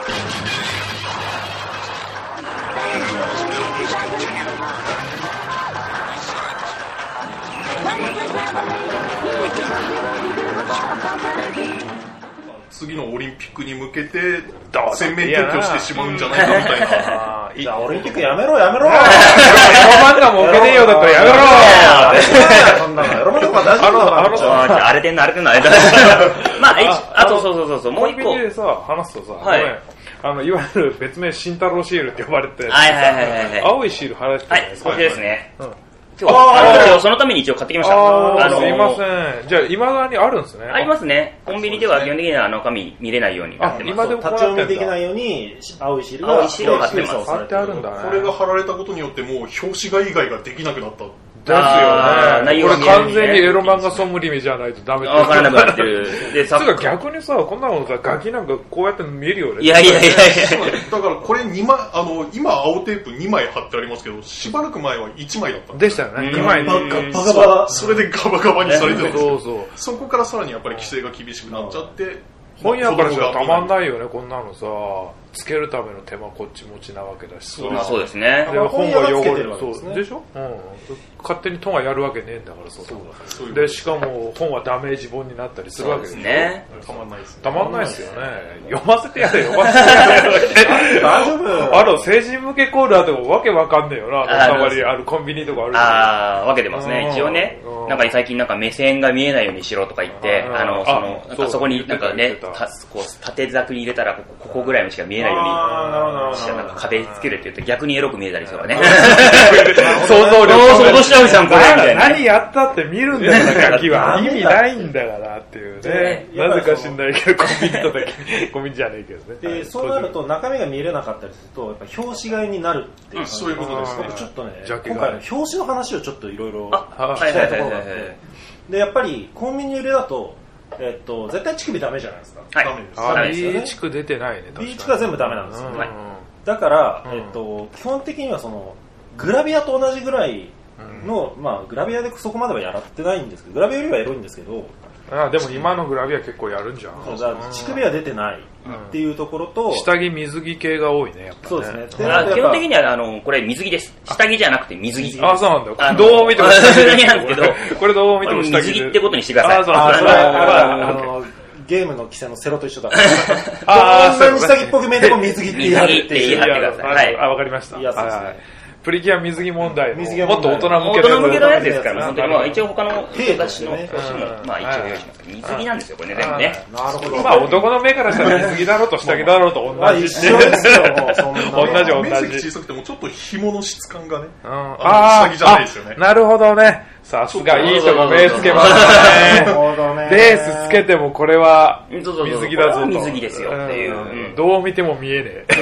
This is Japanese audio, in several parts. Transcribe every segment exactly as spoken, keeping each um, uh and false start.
次のオリンピックに向けて全面撤去してしまうんじゃないかみたいな。 じゃあオリンピックやめろやめろ。 エロ漫画も受けねえよだったらやめろ。 そんなのエロ漫画大丈夫だな。荒れてんの荒れてんの荒れてんの。まあ、あとそうそうそうそうもう一個。 コンビニでさ話すとさ、はい。あのいわゆる別名慎太郎シールって呼ばれて、 はいはいはいはい。 青いシール貼られてたじゃないですか。 はい、こちらですね。今日は今日そのために一応買ってきました。 ああ、すいません。じゃあ今側にあるんですね。 ありますね。コンビニでは基本的にはあの紙見れないようになってます。 今でも立ち読みできないように青いシールが青いシールを貼ってます。 貼ってあるんだね。 これが貼られたことによってもう表紙画以外ができなくなった。 ですよね。これ完全にエロ漫画ソムリエじゃないとダメって。 わからなくなってる。 で、さ、逆にさ、こんなのさ、ガキなんかこうやって見えるよね。 いやいやいやいや。 だからこれにまい、あの、今青テープにまい貼ってありますけど、しばらく前はいちまいだった。 でしたよね。にまい。 バカバカ。それでガバガバにされてるんですよ。 そうそう。 そこからさらにやっぱり規制が厳しくなっちゃって、 本屋からしたらたまんないよね、こんなのさ。つけるための手間こっち持ちなわけだしさ。 まあそうですね。 で本が汚れるわけですね。でしょ、うん、勝手にトがやるわけねえんだからさ。そうでしかも本はダメージ本になったりするわけですね。 たまんないですね。 たまんないですよね。読ませてやれ読ませてやれ。大丈夫。あの成人向けコールあってもわけわかんねえよな。たまにあるコンビニとかある。 ああ分けてますね。一応ね。なんか最近なんか目線が見えないようにしろとか言って、あのそのなんかそこになんかねこう縦柵に入れたらここここぐらいしか見えないように。なんか壁つけるって言って逆にエロく見えたりとかね。 想像力想像しちゃうじゃんこれみたいな。 何やったって見るんだよガキは。意味ないんだからっていうね。なぜか知んないけどコンビニとだけコンビニじゃねえけどね。 でそうなると中身が見れなかったりするとやっぱ表紙買いになるっていう。 そういうことですね。 僕ちょっとね今回の表紙の話をちょっといろいろ聞きたたいところがあって、でやっぱりコンビニ売れだと。えっと、絶対乳首ダメじゃないですか。 はい。 ダメです。 あ、B 地区出てないね。 B 地区は全部ダメなんですよ。だから、えっと、基本的にはそのグラビアと同じぐらいの、まあグラビアでそこまではやらってないんですけど、グラビアよりはエロいんですけど。 あでも今のグラビア結構やるんじゃん。 そうだ、乳首は出てないっていうところと、 下着水着系が多いねやっぱね。 そうですね。 基本的にはあのこれ水着です。下着じゃなくて水着。 あそうなんだ。どう見ても下着なんですけど、 これどう見ても下着。 水着ってことにしてください。 あそうあのゲームの規制のセロと一緒だから。どんなに下着っぽく見えても水着って言い張って言い張ってください。はい。 あわかりました。プリキュア水着問題のもっと大人向け大人向けのやつですから、本当にまあ一応他の人たちの表紙もまあ一応用意します。水着なんですよこれね全部ね。 なるほど。 まあ男の目からしたら水着だろうと下着だろうと同じ。 一緒ですよもうそんな。 同じ同じ。 面積小さくてもちょっと紐の質感がね。 ああ下着じゃないですよね。 なるほどね。さすがいいとこ目つけましたね。レースつけてもこれは水着だぞと。 水着ですよっていう。 どう見ても見えねえ。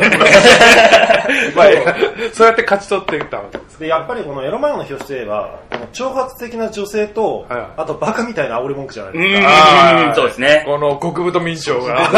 そうやって勝ち取っていったわけです。 でやっぱりこのエロ漫画の表紙といえば挑発的な女性とあとバカみたいな煽り文句じゃないですか。そうですね。 この極太民調が。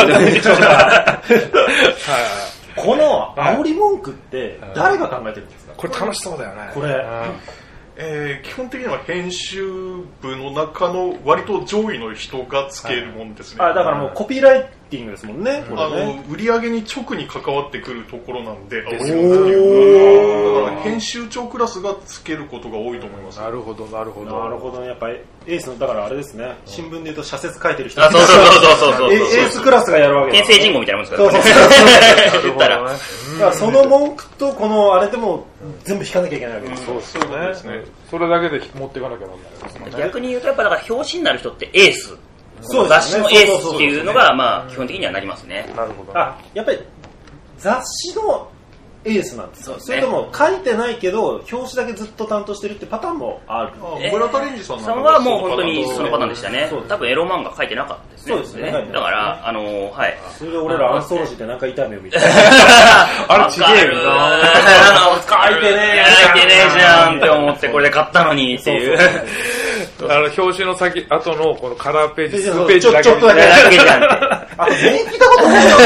この煽り文句って誰が考えてるんですか。 これ楽しそうだよね。 これ。 えー、基本的には編集部の中の割と上位の人がつけるもんですね。 あだからもうコピーライティングですもんね。これねあの売り上げに直に関わってくるところなんで、だから編集長クラスがつけることが多いと思います。 なるほどなるほど。 なるほどね。やっぱりエースのだからあれですね。新聞で言うと社説書いてる人。 あそうそうそうそうそう。 エースクラスがやるわけ。 憲政人語みたいなもんですから。そうそうそう。言ったら。 だからその文句とこのあれでも全部引かなきゃいけないわけです。 そうですね。それだけで持っていかなきゃなんない。 逆に言うとやっぱだから表紙になる人ってエース。雑誌のエースっていうのがまあ基本的にはなりますね。 なるほど。 あやっぱり雑誌のエースなんですよ。それとも書いてないけど表紙だけずっと担当してるってパターンもある。 村田レンジさんさんはもう本当にそのパターンでしたね。多分エロ漫画書いてなかったですね。 そうですね。 だからあのはい。 それで俺らアンソロジーって何か痛い目を見て。 あれちげえよな。 書いてねえ書いてねえじゃんって思ってこれで買ったのにっていう。 あの表紙の先後のこのカラーページ数ページだけちょっとだけじゃんって。 あメイ聞いたこと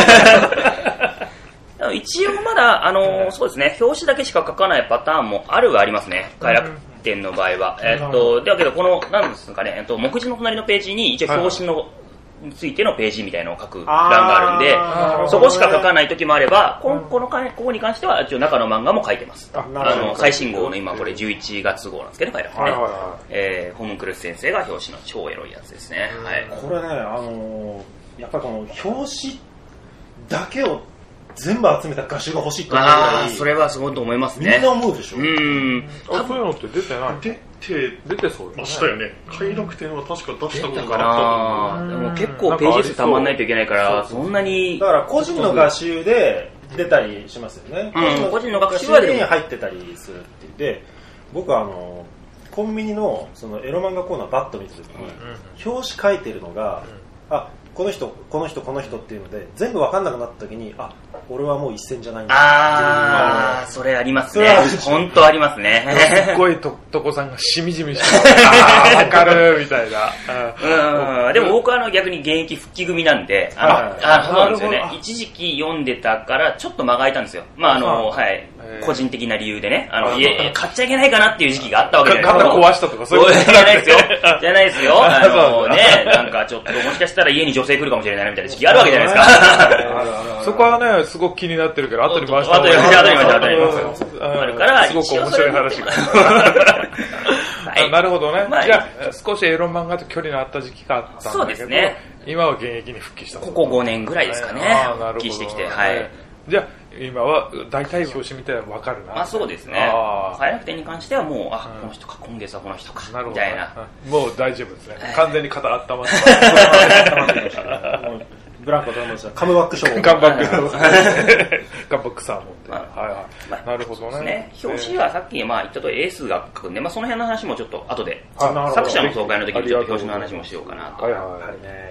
ない。 一応まだあのそうですね表紙だけしか書かないパターンもあるはありますね。快楽天の場合は。えっとだけどこのなんですかねえっと目次の隣のページに一応表紙のについてのページみたいなのを書く欄があるんで、そこしか書かない時もあれば、ここのここに関しては一応中の漫画も書いてます。あの最新号の今これじゅういちがつ号なんですけど、書いてますね。はいはいはい、えー、ホムンクルス先生が表紙の超エロいやつですね。はい、 これね、あのー、やっぱりこの表紙だけを全部集めた画集が欲しいと思うぐらい。 ああ、それはすごいと思いますね。 みんな思うでしょ。 うん。あ、そういうのって出てない？ 出て、 出てそうましたよね。快楽天は確か出したことがあったと思う。でも結構ページ数たまんないといけないから、そんなに。 だから個人の画集で出たりしますよね。 うん、個人の画集はに入ってたりするって言って、僕はあの、コンビニのそのエロ漫画コーナーバッと見た時に、表紙書いてるのが、あ、この人、この人、この人っていうので、全部分かんなくなった時に、あ、俺はもう一線じゃないんだ。 あー、それありますね。本当ありますね。 すっごいと、とこさんがしみじみして、あー、わかるみたいな。うん。でも僕はあの逆に現役復帰組なんで、あの、あ、そうなんですよね。一時期読んでたからちょっと間が空いたんですよ。まああの、はい。個人的な理由でね、あの、家、買っちゃいけないかなっていう時期があったわけじゃないですか。 買った壊したとかそういうことじゃないですよ。じゃないですよ。あのね、なんかちょっともしかしたら家に女性来るかもしれないみたいな時期あるわけじゃないですか。 そこはね、すごく気になってるけど、後に回した後に回した後に回した後に回した。あるから、 すごく面白い話が。なるほどね。じゃあ、少しエロ漫画と距離のあった時期があったんだけど、 そうですね。 今は現役に復帰した。 ここごねんぐらいですかね。復帰してきて、はい。 じゃあ今は大体表紙見たら分かるな。 まあそうですね。快楽天に関してはもう、あ、この人か、今月はこの人か、みたいな。 もう大丈夫ですね。完全に肩温まってます。 ブランコと思うんですよ。カムバックショー。 カムバック。カムバックサーモンって。はいはい。なるほどね。 表紙はさっきまあ言ったとおりエースが書くんで、まあその辺の話もちょっと後で、作者の紹介の時にちょっと表紙の話もしようかなと。 はいはい。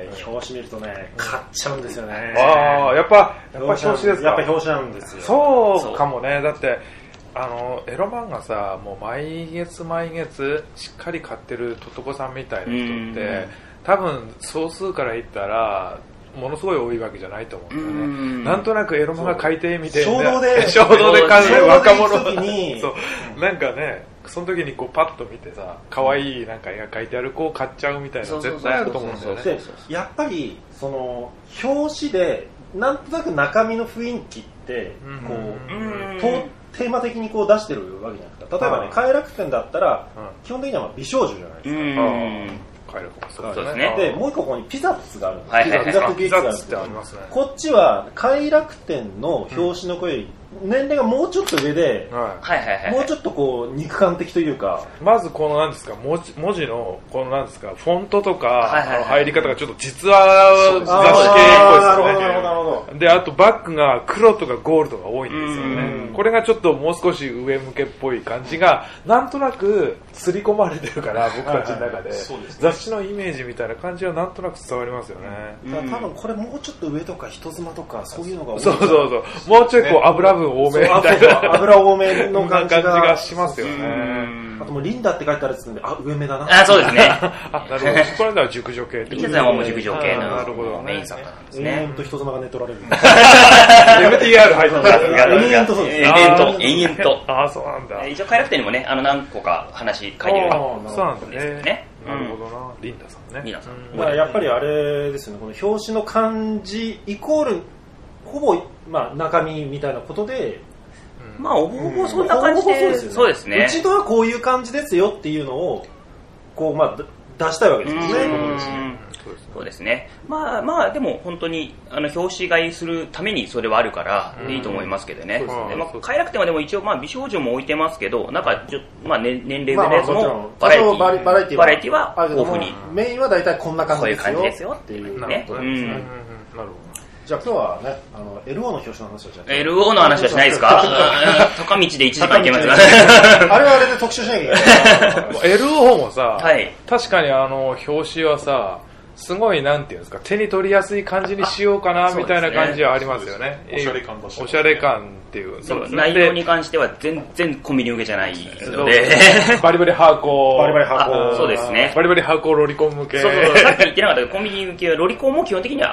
表紙見るとね、買っちゃうんですよね。 ああ、やっぱ、やっぱ表紙ですか。 やっぱ表紙なんですよ。 そうかもね。だって、あの、エロ漫画さ、もう毎月毎月しっかり買ってるととこさんみたいな人って、多分総数から言ったら、ものすごい多いわけじゃないと思うんだよね。なんとなくエロ漫画書いてみて、 衝動で、 衝動で買う若者に、そう、なんかね、その時にこうパッと見てさ、可愛いなんか絵が描いてある子を買っちゃうみたいな絶対あると思うんだよね。 で、やっぱりその表紙でなんとなく中身の雰囲気ってこうテーマ的にこう出してるわけじゃないですか。例えばね、快楽天だったら基本的には美少女じゃないですか。 そうですね。 で、もう一個ここにピザッツがあるんです。 はいはいはい、 ピザッツピザッツってありますね。 こっちは快楽天の表紙の子より年齢がもうちょっと上で、もうちょっとこう肉感的というか、 まずこのなんですか文字文字のこのなんですかフォントとか入り方がちょっと実話雑誌系っぽいですね。 なるほどなるほど。 で、あとバッグが黒とかゴールドが多いんですよね。これがちょっともう少し上向けっぽい感じがなんとなく刷り込まれてるから僕たちの中で雑誌のイメージみたいな感じはなんとなく伝わりますよね。 多分これもうちょっと上とか人妻とかそういうのが多い。 そうそうそう。もうちょいこう油分多めみたいな油多めの感じがしますよね。 あともうリンダって書いてあるやつなんで、あ、上目だな。 あ、そうですね。 あ、なるほど。これでは熟女系って。 リンダさんはもう熟女系のメイン作家なんですね。 延々と人妻が寝取られる。 エムティーアール 入ってます。 延々とそうです。 延々と、延々と。 あ、そうなんだ。 一応快楽天にもね、あの何個か話書いてる。 そうなんだね。なるほどな。リンダさんね。 リンダさん。 だからやっぱりあれですよね、この表紙の漢字イコール、ほぼ、まあ中身みたいなことで、 まあ、ほぼほぼそんな感じで、そうですね。 うちとはこういう感じですよっていうのを、こう、まあ、出したいわけですよね。 そうですね。まあまあ、でも本当に、あの、表紙買いするためにそれはあるから、いいと思いますけどね。まあ、快楽天はでも一応、まあ、美少女も置いてますけど、なんか、ちょまあ、年齢上のやつも、バラエティバラエティバラエティはオフに。 メインは大体こんな感じですよ。 こういう感じですよっていうね。 なるほど。 じゃあ今日はね、あの、エルオー の表紙の話をじゃあ。 エルオー の話はしないですか高道でいちじかんいけますよね。 あれはあれで特集しなきゃいけない。 エルオー もさ、 はい、 確かにあの、表紙はさ、すごいなんていうんですか、手に取りやすい感じにしようかなみたいな感じはありますよね。 おしゃれ感出して、 おしゃれ感っていう。 その内容に関しては全然コンビニ受けじゃないので。 バリバリハーコー。 バリバリハーコー。 そうですね。 バリバリハーコーロリコン向け。 そうそう、さっき言ってなかったけど、コンビニ向けはロリコンも基本的には合う。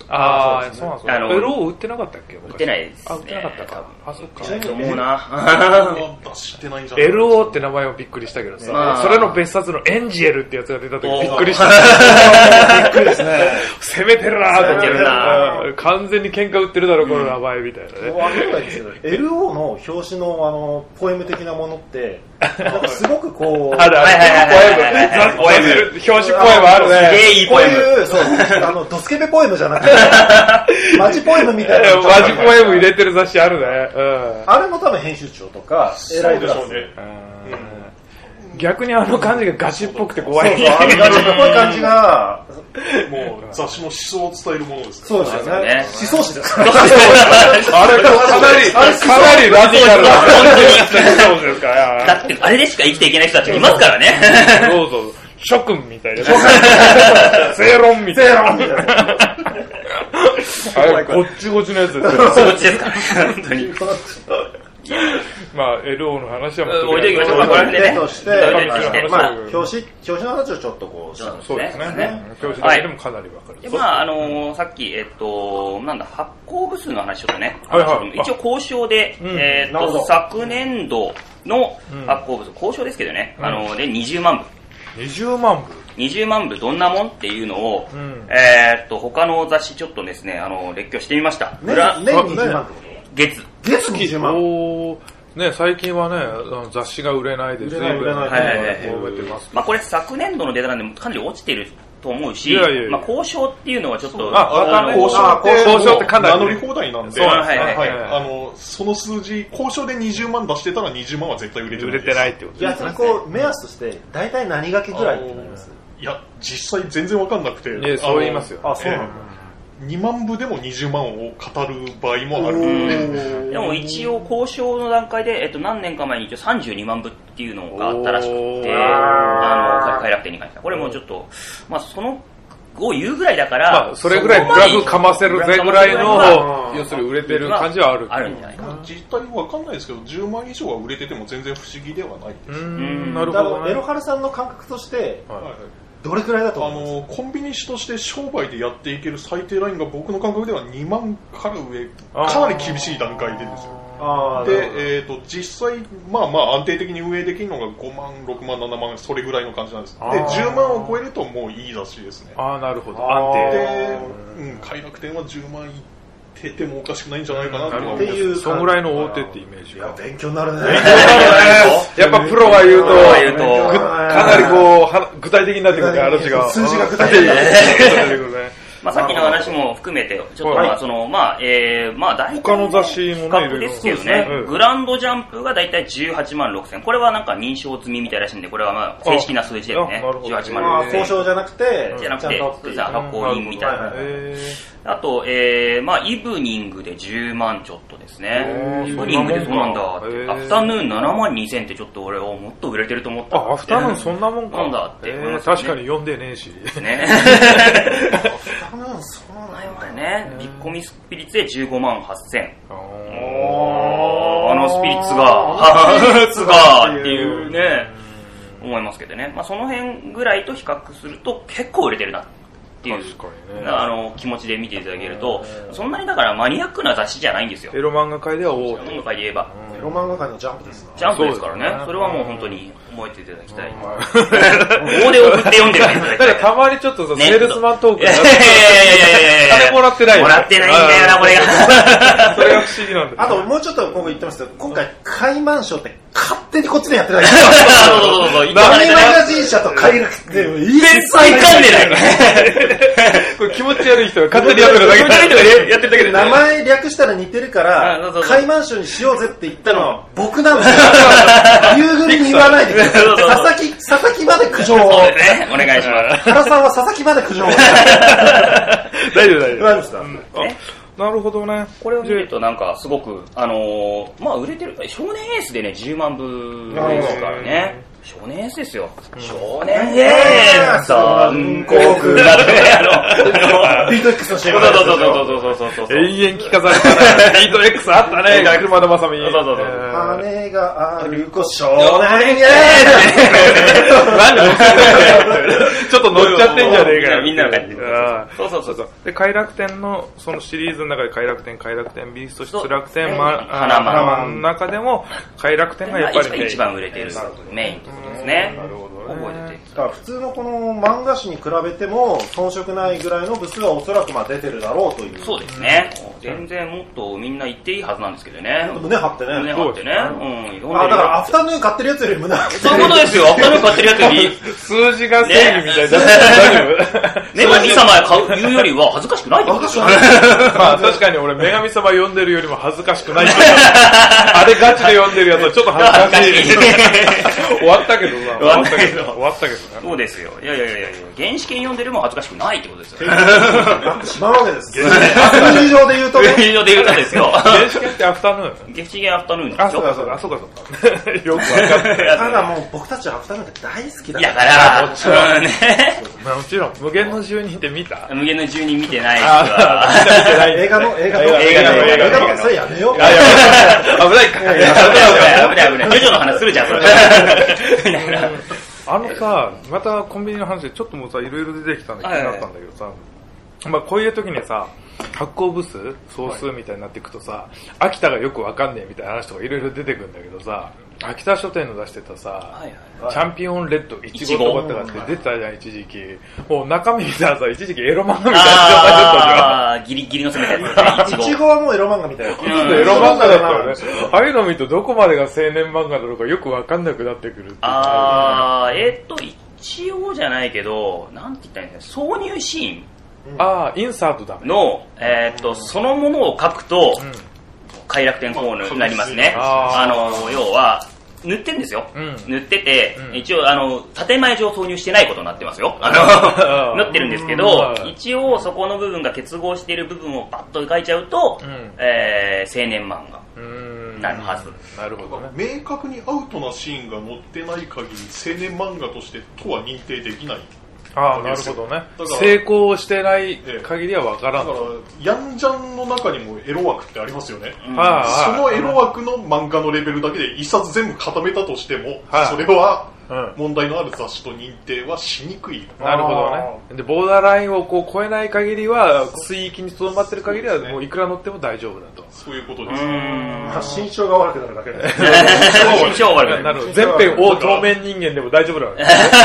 ああ、そうなんですか。 あのエルオー 売ってなかったっけ？ 売ってないですね。 あ、売ってなかったか。あ、そっか。 と思うな。 出してないんじゃないエルオー って名前はびっくりしたけどさ、 まあそれの別冊のエンジエルってやつが出た時びっくりした。 びっくりですね。 攻めてるなぁと思って。 攻めてるなうん完全に喧嘩売ってるだろ、この名前みたいなね。 わかんないですけど、エルオー の表紙のあのポエム的なものって、なんかすごくこう、 あるある。 はいはいはいはいポエム。表紙ポエムあるね。 すげえいいポエム。 こういう、そう、あの、ドスケベポエムじゃなくて、マジポエムみたいな。 マジポエム入れてる雑誌あるね。うん。 あれも多分編集長とか、偉いグラス。 そうでしょうね。 逆にあの感じがガチっぽくて怖い。 そうそう、あのガチっぽい感じが、 もう雑誌の思想を伝えるものですから。 そうですよね。 ね思想史ですから。 あれかなり、かなりラディカルなそうですか。 だって、あれでしか生きていけない人たちいますからね。 そうそう。諸君みたいな。正論みたいな。 正論みたいな。 あれ、こっちこっちのやつですよ。 そっちですからね、本当に。 まあ、エルオー の話はもう置いていきましょうか、これでね。 として、まあ、表紙、表紙の話をちょっとこう、 そうですね。表紙だけでもかなりわかる。 で、まあ、あのー、さっき、えっと、なんだ、発行部数の話ちょっとね、 はいはい一応交渉で、 うんえっと、昨年度の発行部数、交渉ですけどね、あの、で、にじゅうまんぶ。 にじゅうまんぶにじゅうまんぶどんなもんっていうのを、 うんえっと、他の雑誌ちょっとですね、あの、列挙してみました。 年裏年にじゅうまんってこと月。 月にじゅうまん。 おーね、最近はね、雑誌が売れないです売れない売れないはいはいはい。 はい覚えてます。 まあこれ昨年度のデータなんでかなり落ちてると思うし、 いやいやいやまあ交渉っていうのはちょっと、 あわかんない交渉って交渉ってかなり名乗り放題なんで、 そうはいはいはいあのその数字交渉でにじゅうまん出してたらにじゅうまんは絶対売れてないです。 売れてないってことですね。 逆にこう、目安として、大体何掛けぐらいってなります？ いや実際全然わかんなくて、 ね、そう言いますよ。 あ、そうなんだ。 にまんぶでもにじゅうまんを語る場合もある。 でも一応交渉の段階で、えっと、何年か前に一応さんじゅうにまんぶっていうのがあったらしくて、あの快楽天に関してはこれもちょっと、まあそのを言うぐらいだから、 まあ、それぐらいブラフかませるぜぐらいの、要するに売れてる感じはある。 あるんじゃないかな。 実態わかんないですけど、じゅうまん以上は売れてても全然不思議ではないです。 うーんん、なるほどね。 エロハルさんの感覚として、 はいどれくらいだとあ思いますのコンビニとして商売でやっていける最低ラインが僕の感覚ではにまんから上、かなり厳しい段階でですよ。 あで、えー、と実際、まあまあ安定的に運営できるのがごまん、ろくまん、ななまん、それぐらいの感じなんです。で、じゅうまんを超えるともういい雑誌ですね。 ああ、なるほど。 あー安定。 で、うん、快楽天はじゅうまんいっててもおかしくないんじゃないかなとは思います。 っていうそんぐらいの大手ってイメージいや、 が。 勉強になるね。 やっぱプロが言うと、 プロが言うとぐかなりこうは具体的になってくるね、話が。 数字が具体的になってくるね。 まあさっきの話も含めて、ちょっとまあその、まあ、えー、まあ大体、 他の雑誌もね比較ですけどねいろいろそうですね、 グランドジャンプが大体じゅうはちまんろくせん。これはなんか認証済みみたいらしいんで、これはまあ正式な数字ですねあなるほ。どじゅうはちまんまあ、 ろくせん。 交渉じゃなくて、 じゃなくてちゃんと、 じゃあ発行印みたいな。 へあと、えー、まあ、イブニングでじゅうまんちょっとですねお。ーイブニングでそうなんだって。 そんなもんかアフタヌーンななまんにせんってちょっと俺はもっと売れてると思った。 あ、アフタヌーンそんなもんか。 なんだって思いえーますよね確かに読んでねえし。 ね。 多分そうなんこれね、ビッコミスピリッツでじゅうごまんはっせん。 ああのスピリッツが、スピリッツがっていうね、思いますけどね。まあその辺ぐらいと比較すると結構売れてるなっていう、 確かにねあの気持ちで見ていただけると、そんなにだからマニアックな雑誌じゃないんですよ。 エロ漫画界では大手。 今回で言えば。 エロ漫画界のジャンプですな。 ジャンプですからね。 そうですねそれはもう本当に覚えていただきたい。大手を振って読んでいただきたい。 だからたまにちょっとさ、 ねセールスマントークいやいやいやいやいやいや金もらってないよもらってないんだよな、これが。 それが不思議なんだ。 あと、もうちょっと今後言ってますけど、今回、カイマンショーって勝手にこっちでやってない。 そうそうそうそう。 ダミマガジン社と快楽って、 一切噛んでない。 これ気持ち悪い人が勝手にやってるだけ。 気持ち悪い人がやってるだけで。 名前略したら似てるかあそうそうそうら、カイマンショーにしようぜって言ったのは僕なんですよ。夕暮れに言わないでください。 そうそうそう佐々木、佐々木まで苦情を。 そうですね。お願いします。 原さんは佐々木まで苦情を。 大丈夫大丈夫。 大丈夫ですか、 ねなるほどね。 これを見るとなんかすごく、あのー、まあ売れてる、少年エースでね、じゅうまんぶですからね。 少年エースですよ。少年エース残酷なってね、あの、 ビート X の シーエム。 そうそうそうそうそうそうそう。 永遠聞かされたね。ビート X あったね、車田正美。 そうそうそう。 羽がある子少年エースなんで乗っちゃってちょっと乗っちゃってんじゃねえかよ。 みんなの感じ。 そうそうそうそう。で、快楽天の、そのシリーズの中で快楽天、快楽天、ビースト、失楽天、花マンの中でも、快楽天がやっぱり一番売れてるメインってことですね。 なるほどね。 覚えてて。だから普通のこの漫画誌に比べても遜色ないぐらいの部数はおそらくまあ出てるだろうという。 そうですね。全然もっとみんな言っていいはずなんですけどね。 胸張ってね。 胸張ってね。うん。 あ、だからアフタヌーン買ってるやつより胸張って。 そういうことですよ。アフタヌーン買ってるやつより。 数字が正義みたいな。大丈夫？ 女神様言うよりは恥ずかしくないってことですよね。 まあ確かに俺女神様呼んでるよりも恥ずかしくない。あれガチで呼んでるやつはちょっと恥ずかしい。終わったけどな。 終わったけど。 終わったけどね。 そうですよ。いやいやいやいや、原始圏読んでるも恥ずかしくないってことですよ。 しまうわけです。数字上で言うとね。 数字上で言うとですよ。 原始圏ってアフタヌーン？ 原始圏アフタヌーンでしょ。 あ、そうかそうか、そうかそうか。よくわかんない。 ただもう僕たちアフタヌーンって大好きだから。だから、もちろんね。 もちろん、無限の住人って見た？ 無限の住人見てない人は。 見てない。映画の、映画の、 映画の、映画の。 映画の、それやめよう。 危ないか。危ない危ない危ない。ジョジョの話するじゃん、それ。 あのさ、またコンビニの話でちょっともうさ、いろいろ出てきたんで気になったんだけどさ、まあこういう時にさ、発行部数、総数みたいになっていくとさ、秋田がよくわかんねえみたいな話とかいろいろ出てくるんだけどさ、秋田書店の出してたさ、はいはい、チャンピオンレッドいちごとかって出てたじゃん、一時期。もう中身見たらさ、一時期エロ漫画みたいな状態だったじゃん。 ああ、ギリギリの攻めたやつ。 いちごはもうエロ漫画みたいな。 エロ漫画だったよね。ああいうの見るとどこまでが青年漫画なのかよくわかんなくなってくるっていう。 ああ、えっと、一応じゃないけど、なんて言ったらいいんですか、挿入シーン。 ああ、インサートだの、えー、っと、そのものを書くと、うん、快楽天コーナーになりますね。あ, あの、要は、塗ってんですよ。うん、塗ってて、うん、一応、あの、建前上挿入してないことになってますよ。あの、塗ってるんですけど、一応そこの部分が結合している部分をパッと描いちゃうと、うん、えー、青年漫画になるはず。 なるほどね。 明確にアウトなシーンが載ってない限り、青年漫画としてとは認定できない。 ああ、なるほどね。成功してない限りは分からん。 だから、ヤンジャンの中にもエロ枠ってありますよね。 うん、 そのエロ枠の漫画のレベルだけで一冊全部固めたとしても、それは問題のある雑誌と認定はしにくい。 なるほどね。で、ボーダーラインをこう超えない限りは、水域にとどまってる限りは、もういくら乗っても大丈夫だと。 そういうことですね。 心象が悪くなるだけで。 心象悪くなる。 全編大透明人間でも大丈夫だわけ。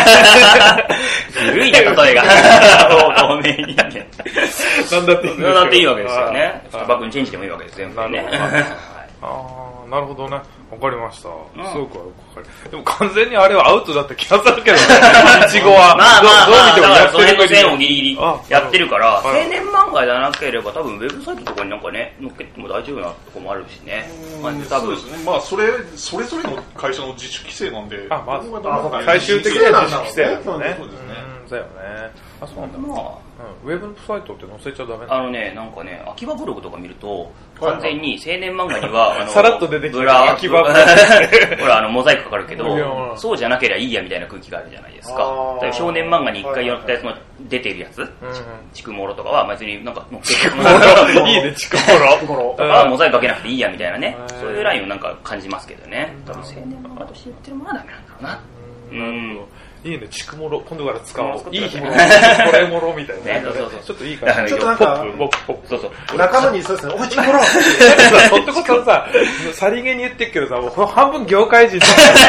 古いな、例えが。大透明人間。 なんだっていいんですよ。 なんだっていいわけですよね。バックにチェンジでもいいわけです、全部ね。 ああ、なるほどね。わかりました。すごくわかる。でも完全にあれはアウトだって気がするけどね。いちごは。 まあまあまあ、だからその辺の線をギリギリやってるから、青年漫画じゃなければ多分ウェブサイトとかになんかね、載っけても大丈夫なとこもあるしね。 まあ多分。まあそれ、それぞれの会社の自主規制なんで。 あ、まあ、最終的には自主規制なんだね。そうですね。だよね。あ、そうなんだ。まあ、ウェブサイトって載せちゃダメなの？ あのね、なんかね、秋葉ブログとか見ると、完全に青年漫画には、あの、 さらっと出てきて、 秋葉ブログ。ほら、あの、モザイクかかるけど、そうじゃなければいいやみたいな空気があるじゃないですか。少年漫画に一回やったやつの出てるやつ、ちくもろとかは別になんか載っけていいね、ちくもろ。 とかモザイクかけなくていいやみたいなね、そういうラインをなんか感じますけどね。多分青年漫画として言ってるものはダメなんだろうな。うん。 いいね、ちくもろ、今度から使おう。いい日もろ、これもろみたいな。 ね、そうそうそう。 ちょっといいかな。 ちょっとなんか、 ポップ、ポップ、そうそう。 仲間にそうですね、おい、ちくもろそんなことさ、さりげに言ってるけどさ、もう半分業界人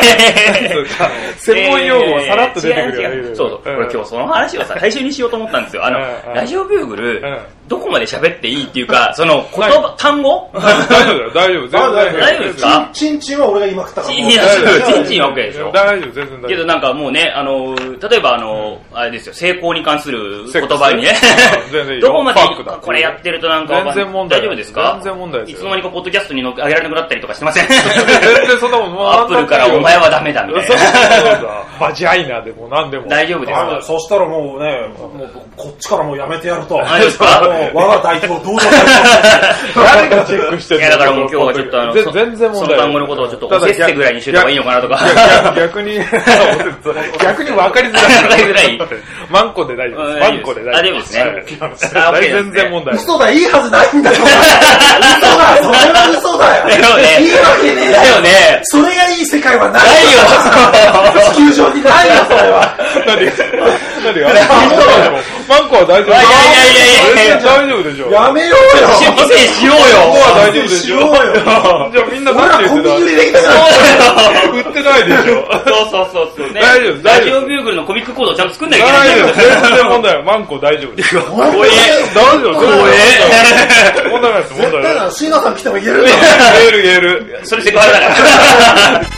専門用語はさらっと出てくるよね。 そうそう。これ今日その話をさ、最初にしようと思ったんですよ。あの、ラジオビューグル、どこまで喋っていいっていうか、その言葉、単語大丈夫だよ、大丈夫。 大丈夫ですか？ チンチンは俺が言いまくったから。 いや、チンチンは OK でしょ。 大丈夫、全然大丈夫。 けどなんかもうね、ああの、例えばあの、あれですよ、成功に関する言葉にね、どこまでこれやってるとなんか、 全然問題大丈夫ですか？ 全然問題ですよ。 いつの間にかポッドキャストに上げられなくなったりとかしてません？ 全然そんなもん、 アップルからお前はダメだみたいな。 バジャイナでも何でも。 大丈夫ですか？ そしたらもうね、もうこっちからもうやめてやると。 何ですか？ 我が代表どうぞ。 誰がチェックしてるの？ いやだからもう今日はちょっとあの、 全然問題その単語のことをちょっとおせっせぐらいにしといた方がいいのかなとか。 逆に、逆に分かりづらい。 分かりづらい。 マンコで大丈夫です。マンコで大丈夫です。 あ、でもですね。 全然問題。 嘘だ、いいはずないんだよ。嘘だ、それは嘘だよ。 だよね。 いいわけねえだよね。 それがいい世界はないないよ。 地球上にないよ、それは。 何何がマンコは大丈夫。 いやいやいやいや。 大丈夫でしょ。 やめようよ。 趣味制しようよ。 マンコは大丈夫でしょ。じゃあみんな何て言ってた？ 売れてきた売ってないでしょ。 そうそうそうそう。 大丈夫。 ラジオビューグルのコミックコードをちゃんと作んなきゃいけない。 大丈夫。全然問題ない。マンコ大丈夫です。 怖え。 大丈夫。 怖え。 問題ないです。問題ない。 椎名さん来ても言える言える言える。 それセクハラだから。